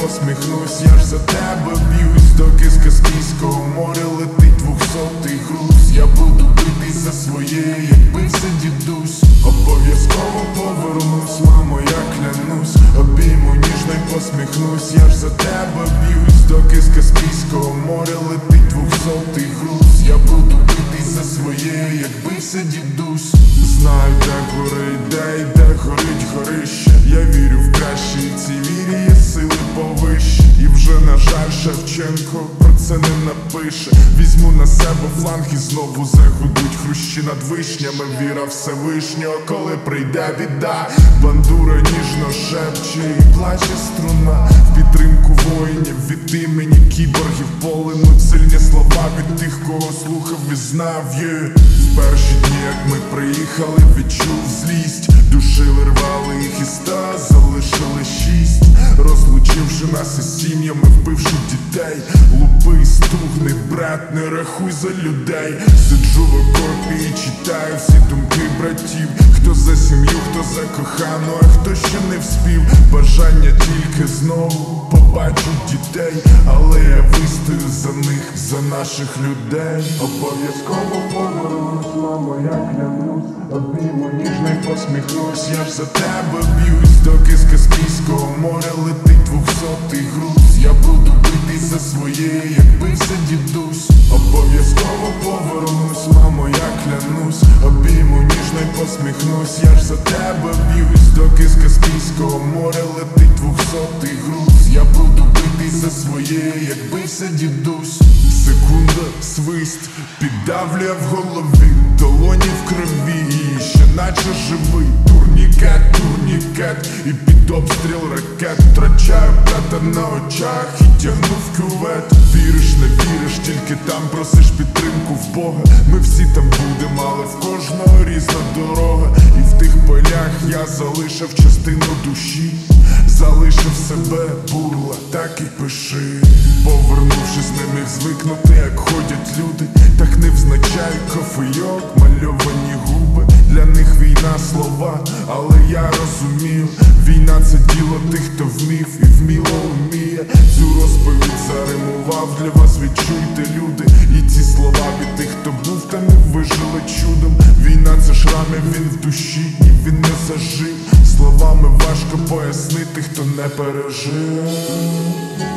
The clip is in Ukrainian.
посміхнусь, я ж за тебе б'юсь, доки з Каспійського моря летить 200-й груз. Я буду битись за своє, як бився дідусь. Обов'язково повернусь, мамо, я клянусь. Обійму ніжно й посміхнусь, я ж за тебе б'юсь, доки з Каспійського моря летить 200-й груз. Я буду битись за своє, як бився дідусь. Знаю, де горить, де горить горище. Я вірю в краще, і цій вірі є сили повище. І вже, на жаль, Шевченко про це не напише. Візьму на себе фланг і знову загудуть хрущі над вишнями. Віра Всевишнього, коли прийде біда. Бандура ніжно шепче і плаче струна. В підтримку воїнів від імені кіборгів полинуть сильні слова від тих, кого слухав і знав. В перші дні, як ми приїхали, відчув злість. Душили, рвали їх із 100, залишили 6. Розлучивши нас із сім'ями, вбивши дітей. Лупи, стугни, брат, не рахуй за людей. Сиджу в окопі і читаю всі думки братів. Хто за сім'ю, хто за кохану, а хто ще не вспів. Бажання тільки знову побачить дітей. Але я вистою за них, за наших людей. Обов'язково повернусь, мамо, я клянусь. Обійму ніжно й посміхнусь, я ж за тебе б'юсь, доки з Каспійського моря летить 200-й груз. Я буду битись за своє, як бився дідусь. Обов'язково повернусь, мамо, я клянусь. Обійму ніжно й посміхнусь, я ж за тебе б'юсь, доки з Каспійського моря летить 200-й груз. Я буду битись за своє, як бився дідусь. Секунда, свист, піддавлює в голові, долоні в крові, і ще наче живий. Турнікет, турнікет, і під обстріл ракет втрачаю брата на очах і тягну в кювет. Віриш, не віриш, тільки там просиш підтримку в Бога. Ми всі там будемо, але в кожного різна дорога. І в тих полях я залишив частину душі. Залишив себе, бурла, так і пиши. Повернувшись, не міг звикнути, як ходять люди. Так невзначай кофейок, мальовані губи. Для них війна слова, але я розумію. Війна це діло тих, хто вмів і вміло вміє. Цю розповідь заримував для вас, відчуйте, люди. І ці слова від тих, хто був та не вижили чудом. Війна це шрами, він в душі і він не зажив. Словами важко пояснити, хто не пережив.